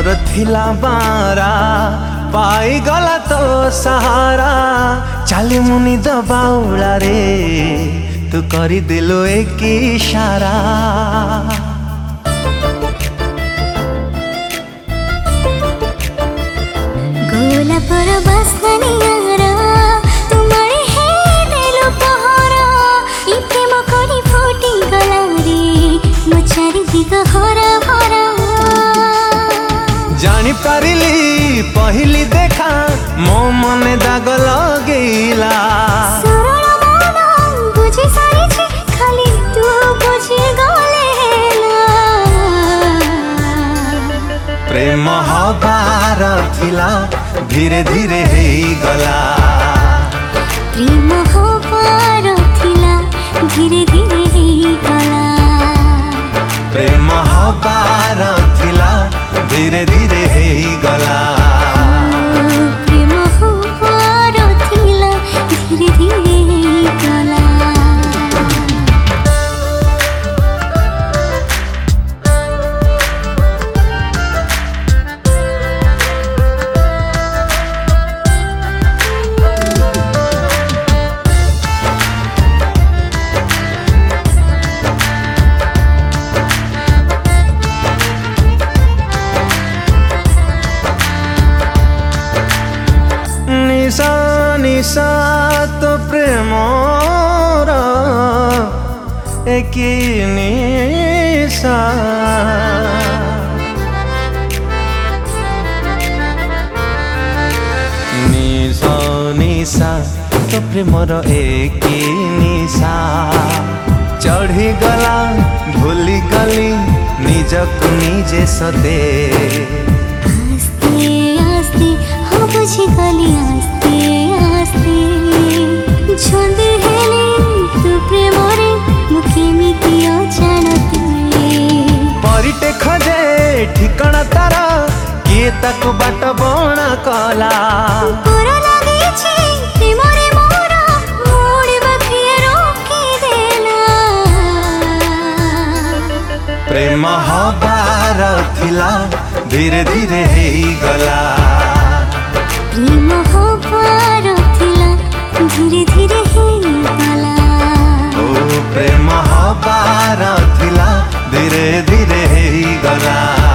मोर थिला बारा पाई गला तो सहारा चाली मुनि दबाउला रे तू करी दिलो एक इशारा। गोला पर बसनी यारा तुम्हारे है दिलो पहारा ई प्रेम कोनी फूटी गला रे मो चारि दिग हरा भरा। जानी पारिली पहली देखा मो मने दाग लगेला सरल मन बुझी सारी खाली तू बुझी गलेला। प्रेम हबार थिला धीरे धीरे हे गला। प्रेम हबार थिला धीरे धीरे हे गला। प्रेम हबार थिला धीरे धीरे हे गला। प्रेम हबार थिला धीरे धीरे हे गला। निशा निशा तो प्रेमर एक निशा। निशा निशा तो प्रेमर एक निशा चढ़ी गला भूली गली निजक निजे सदे। आस्ते आस्ते हाँ बुझी गली आस्ते आस्ते छंदे हेले तू प्रेमरे मुखे मिति अचानते। परिटे खजे ठिकाना तारा किए ताको बाट बणा कला। पूरा लगे छे प्रेमरे मोरा मोड़ बखिए रोकी देला। प्रेम हबार थिला धीरे धीरे हे गला। प्रेम हबार थिला धीरे धीरे हे गला। ओ प्रेम हबार थिला धीरे धीरे हे गला।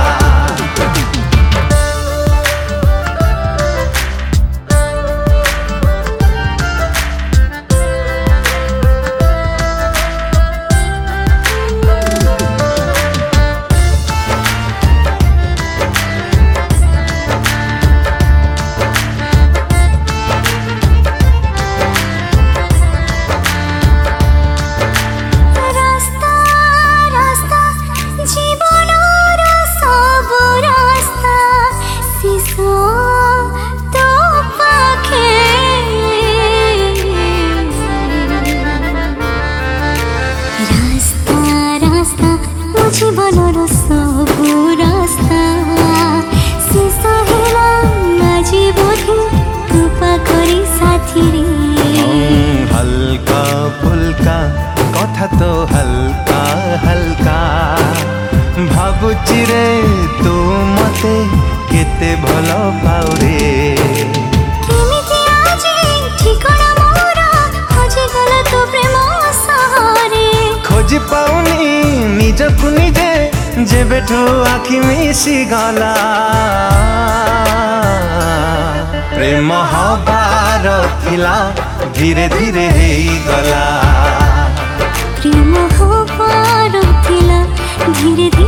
जीवनर सबु रास्ता शेष हेला माझी बोधी कृपा करी साथी रे। हल्का फुल्का कथा तो हल्का हल्का भाबुची रे तू मते केते भल पाउ रे। केमिति आजी ठिकाना मोरा खोजी गला तो प्रेम सहारे। खोजी पाउनी निजकु निजे जेबेठु आखि मिसी गला। प्रेम हबार थिला धीरे धीरे हे गला। प्रेम हबार थिला धीरे धीरे